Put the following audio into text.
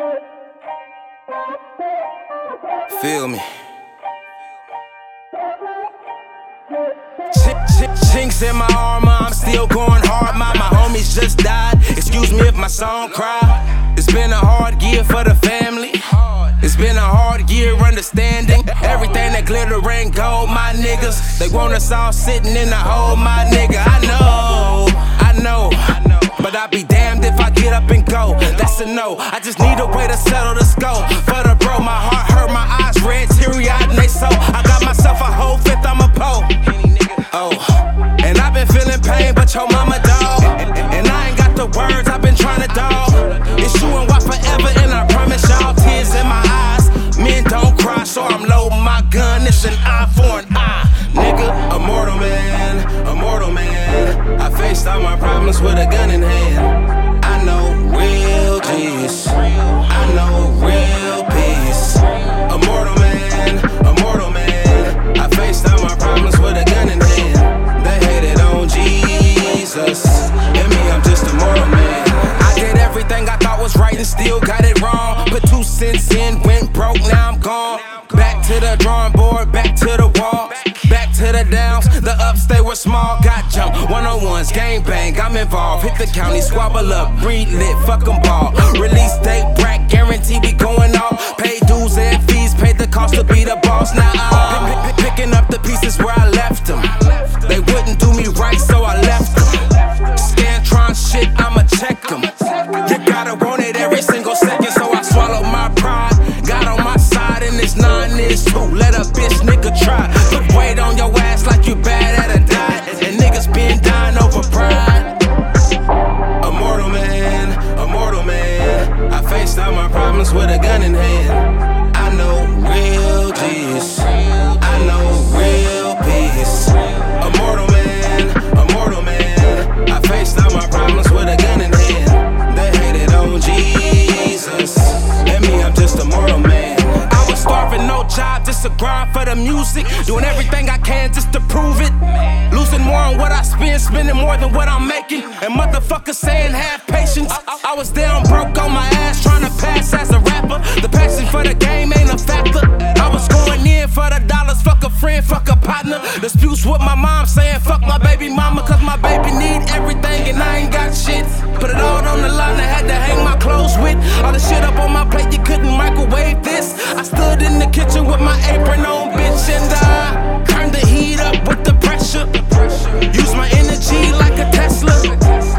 Feel me. Chinks in my armor, I'm still going hard. My homies just died. Excuse me if my song cry. It's been a hard year for the family. It's been a hard year understanding everything that glitter ain't gold, my niggas. They want us all sitting in the hole, my nigga. I know. But I'll be damned if I get up and go. That's a no. I just need a way to settle the scope. For the bro, my heart hurt, my eyes red, teary-eyed, and they so. I got myself a whole fifth, I'm a pole. Oh, and I've been feeling pain, but your mama dog. And I ain't got the words, I've been trying to dog. It's you and why forever, and I promise y'all, tears in my eyes. Men don't cry, so I'm loading my gun. It's an eye for an eye, nigga. A mortal man. I faced all my problems with a gun in hand. I know real G's. I know real peace. A mortal man. I faced all my problems with a gun in hand. They hated on Jesus. And me, I'm just a mortal man. I did everything I thought was right and still got it wrong. Put 2 cents in, went broke, now I'm gone. Back to the drawing board, back to the wall. Back to the downs, the ups they were small. Got jumped, 1-on-1s, gang bang, I'm involved. Hit the county, squabble up, breed lit, fuck 'em ball. Release date, brack, guarantee we going off. Pay dues and fees, paid the cost to be the boss. Now I'm picking up the pieces where I left them. They wouldn't do me right, so I left them. Scantron shit, I'ma check them. You gotta want it every single second, so I swallow my pride. Got on my side and it's 9 years too. Let a bitch nigga try. Put weight on your ass like you bad at a diet. And niggas been dying over pride. A mortal man. I faced all my problems with a gun in hand. I know real G's. I know real peace. A mortal man. I faced all my problems with a gun in hand. They hated on Jesus. And me, I'm just a mortal man. I was starving, no job, just a grind for the music. Doing everything I can just to prove it. Losing more on what I spend, spending more than what I'm making. And motherfuckers saying have patience. I was down broke on my ass trying to pass as a rapper. The passion for the game ain't a factor. I was going in for the dollars, fuck a friend, fuck a partner. Disputes with my mom saying fuck my baby mama, cause my baby need everything and I ain't got shit. Put it all on the line, I had to hang my clothes with. All the shit up on my plate, you couldn't microwave this. I stood in the kitchen with my apron on, bitch, and I turned the heat up with the pressure. Use my energy like a Tesla.